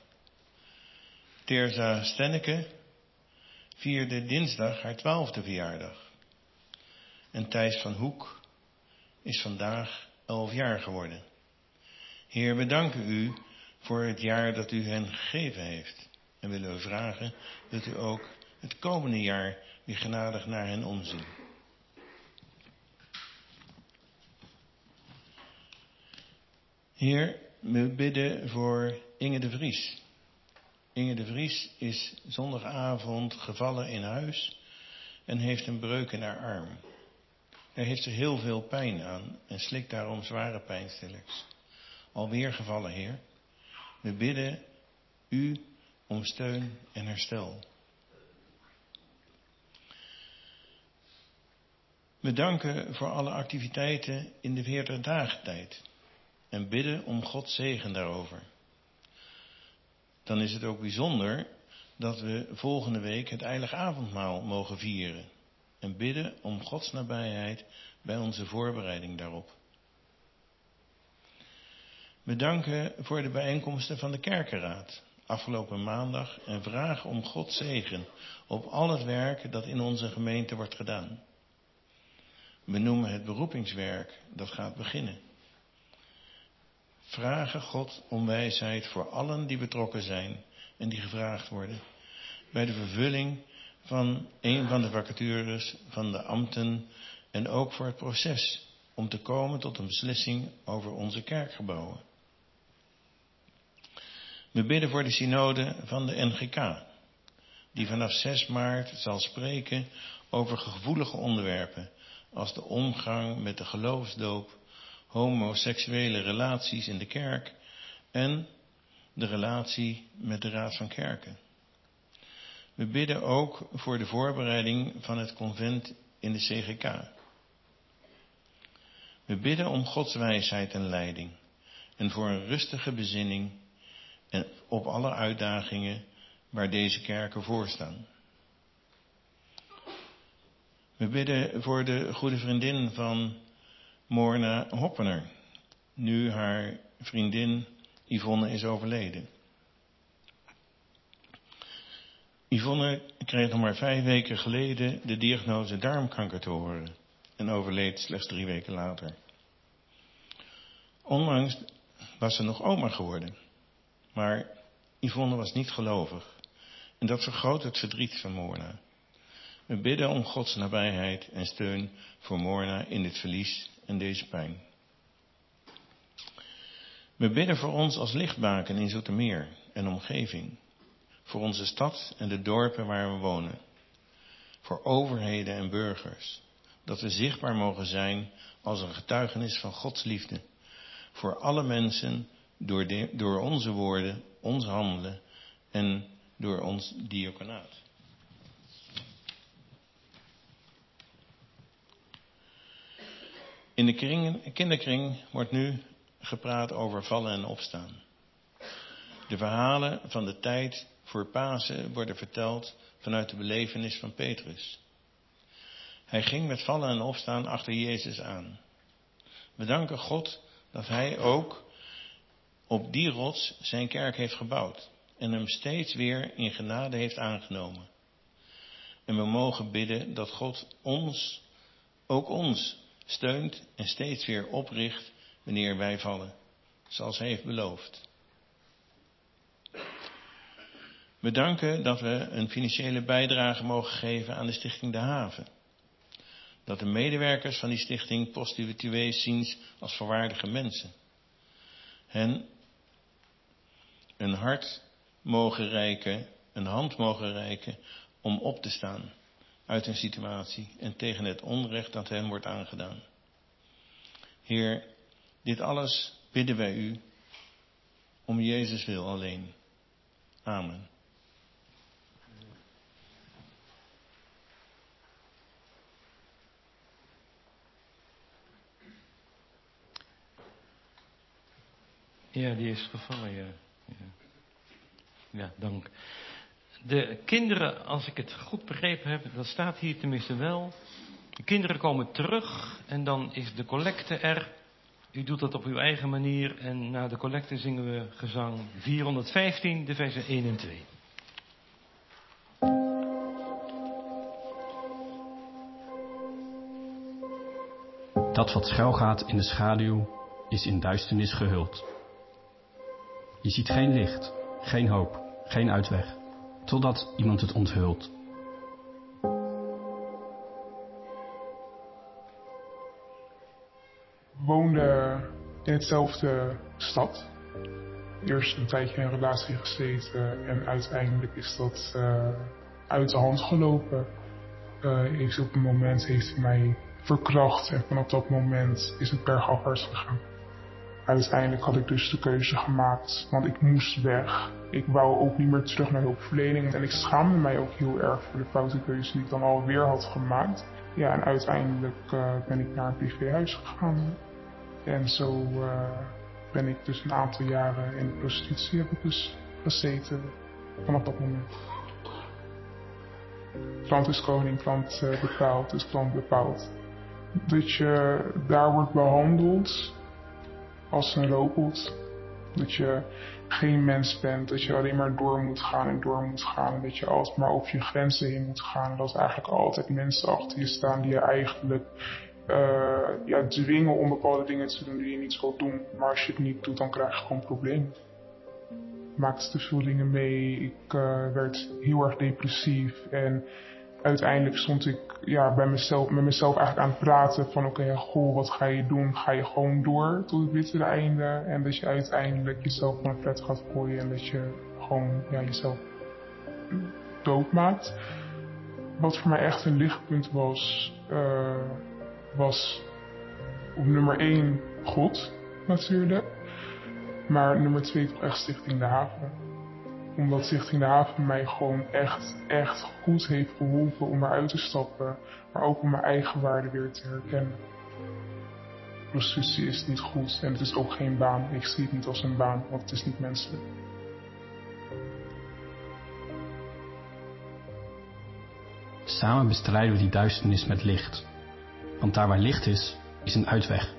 Speaker 1: Terza Stenneke vierde dinsdag haar 12e verjaardag. En Thijs van Hoek is vandaag 11 jaar geworden. Heer, we danken u voor het jaar dat u hen gegeven heeft. En willen we vragen dat u ook het komende jaar weer genadig naar hen omzien. Heer, we bidden voor Inge de Vries. Inge de Vries is zondagavond gevallen in huis en heeft een breuk in haar arm. Daar heeft ze heel veel pijn aan en slikt daarom zware pijnstillers. Alweer gevallen, Heer. We bidden u om steun en herstel. We danken voor alle activiteiten in de 40 dagen tijd en bidden om Gods zegen daarover. Dan is het ook bijzonder dat we volgende week het heilige avondmaal mogen vieren. En bidden om Gods nabijheid bij onze voorbereiding daarop. We danken voor de bijeenkomsten van de kerkenraad afgelopen maandag en vragen om Gods zegen op al het werk dat in onze gemeente wordt gedaan. We noemen het beroepingswerk dat gaat beginnen. Vragen God om wijsheid voor allen die betrokken zijn en die gevraagd worden bij de vervulling van een van de vacatures van de ambten en ook voor het proces om te komen tot een beslissing over onze kerkgebouwen. We bidden voor de synode van de NGK, die vanaf 6 maart zal spreken over gevoelige onderwerpen als de omgang met de geloofsdoop, homoseksuele relaties in de kerk en de relatie met de Raad van Kerken. We bidden ook voor de voorbereiding van het convent in de CGK. We bidden om Gods wijsheid en leiding en voor een rustige bezinning en op alle uitdagingen waar deze kerken voor staan. We bidden voor de goede vriendin van Morna Hoppener, nu haar vriendin Yvonne is overleden. Yvonne kreeg nog maar 5 weken geleden de diagnose darmkanker te horen en overleed slechts 3 weken later. Onlangs was ze nog oma geworden, maar Yvonne was niet gelovig en dat vergroot het verdriet van Morna. We bidden om Gods nabijheid en steun voor Morna in dit verlies en deze pijn. We bidden voor ons als lichtbaken in Zoetermeer en omgeving. Voor onze stad en de dorpen waar we wonen. Voor overheden en burgers. Dat we zichtbaar mogen zijn als een getuigenis van Gods liefde. Voor alle mensen door onze woorden, ons handelen en door ons diaconaat. In de kinderkring wordt nu gepraat over vallen en opstaan. De verhalen van de tijd voor Pasen worden verteld vanuit de belevenis van Petrus. Hij ging met vallen en opstaan achter Jezus aan. We danken God dat hij ook op die rots zijn kerk heeft gebouwd en hem steeds weer in genade heeft aangenomen. En we mogen bidden dat God ook ons steunt en steeds weer opricht wanneer wij vallen, zoals hij heeft beloofd. We danken dat we een financiële bijdrage mogen geven aan de stichting De Haven. Dat de medewerkers van die stichting prostituees zien als volwaardige mensen. Hen een hand mogen reiken om op te staan uit hun situatie en tegen het onrecht dat hen wordt aangedaan. Heer, dit alles bidden wij u om Jezus wil alleen. Amen.
Speaker 2: Ja, die is gevallen, ja. Ja, dank. De kinderen, als ik het goed begrepen heb, dat staat hier tenminste wel. De kinderen komen terug en dan is de collecte er. U doet dat op uw eigen manier en na de collecte zingen we gezang 415, de versen 1 en 2.
Speaker 5: Dat wat schuilgaat in de schaduw is in duisternis gehuld. Je ziet geen licht, geen hoop, geen uitweg, totdat iemand het onthult.
Speaker 6: We woonden in hetzelfde stad. Eerst een tijdje in een relatie gezeten en uiteindelijk is dat uit de hand gelopen. Op een moment heeft hij mij verkracht en vanaf dat moment is het bergafwaarts gegaan. Uiteindelijk had ik dus de keuze gemaakt, want ik moest weg. Ik wou ook niet meer terug naar hulpverlening en ik schaamde mij ook heel erg voor de foute keuze die ik dan alweer had gemaakt. Ja, en uiteindelijk ben ik naar een privéhuis gegaan. En zo ben ik dus een aantal jaren in de prostitutie heb ik dus gezeten vanaf dat moment. Klant is koning, klant bepaalt, dus klant bepaalt. Dat je daar wordt behandeld als een robot. Dat je geen mens bent, dat je alleen maar door moet gaan en door moet gaan. Dat je altijd maar op je grenzen heen moet gaan. En dat er eigenlijk altijd mensen achter je staan die je eigenlijk dwingen om bepaalde dingen te doen die je niet zal doen. Maar als je het niet doet, dan krijg je gewoon problemen. Ik maakte te veel dingen mee. Ik werd heel erg depressief. En uiteindelijk stond ik met mezelf eigenlijk aan het praten van oké, wat ga je doen? Ga je gewoon door tot het bittere einde? En dat je uiteindelijk jezelf van een flat gaat gooien en dat je gewoon jezelf doodmaakt. Wat voor mij echt een lichtpunt was op nummer 1 God natuurlijk. Maar nummer 2 toch echt Stichting De Haven. Omdat Stichting De Haven mij gewoon echt goed heeft geholpen om eruit te stappen. Maar ook om mijn eigen waarde weer te herkennen. Prostitutie is niet goed en het is ook geen baan. Ik zie het niet als een baan, want het is niet menselijk.
Speaker 5: Samen bestrijden we die duisternis met licht. Want daar waar licht is, is een uitweg.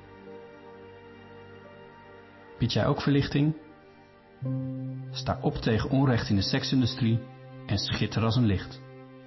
Speaker 5: Bied jij ook verlichting? Sta op tegen onrecht in de seksindustrie en schitter als een licht.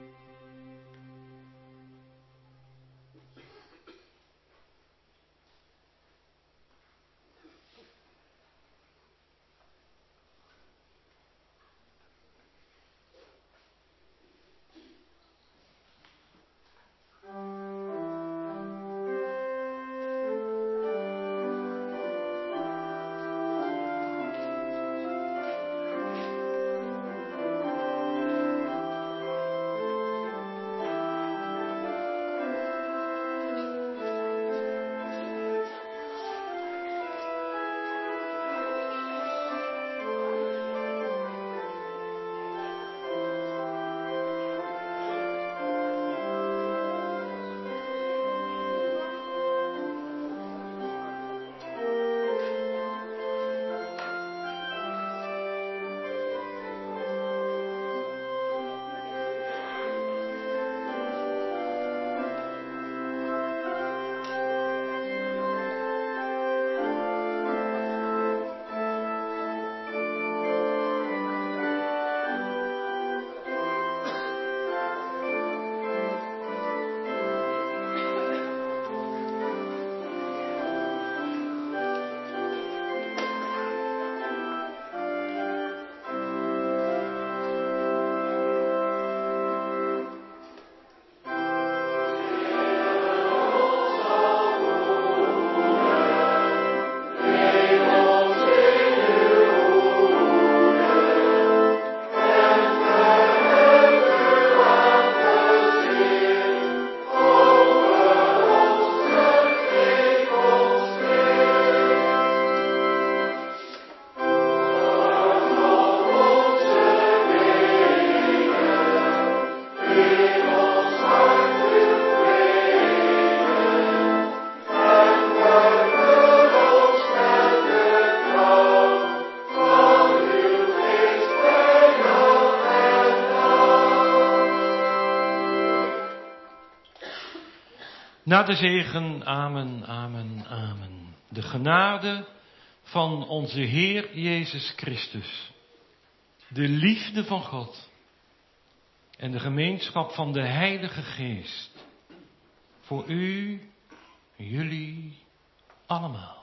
Speaker 2: Na de zegen, amen, amen, amen. De genade van onze Heer Jezus Christus, de liefde van God en de gemeenschap van de Heilige Geest voor u, jullie allemaal.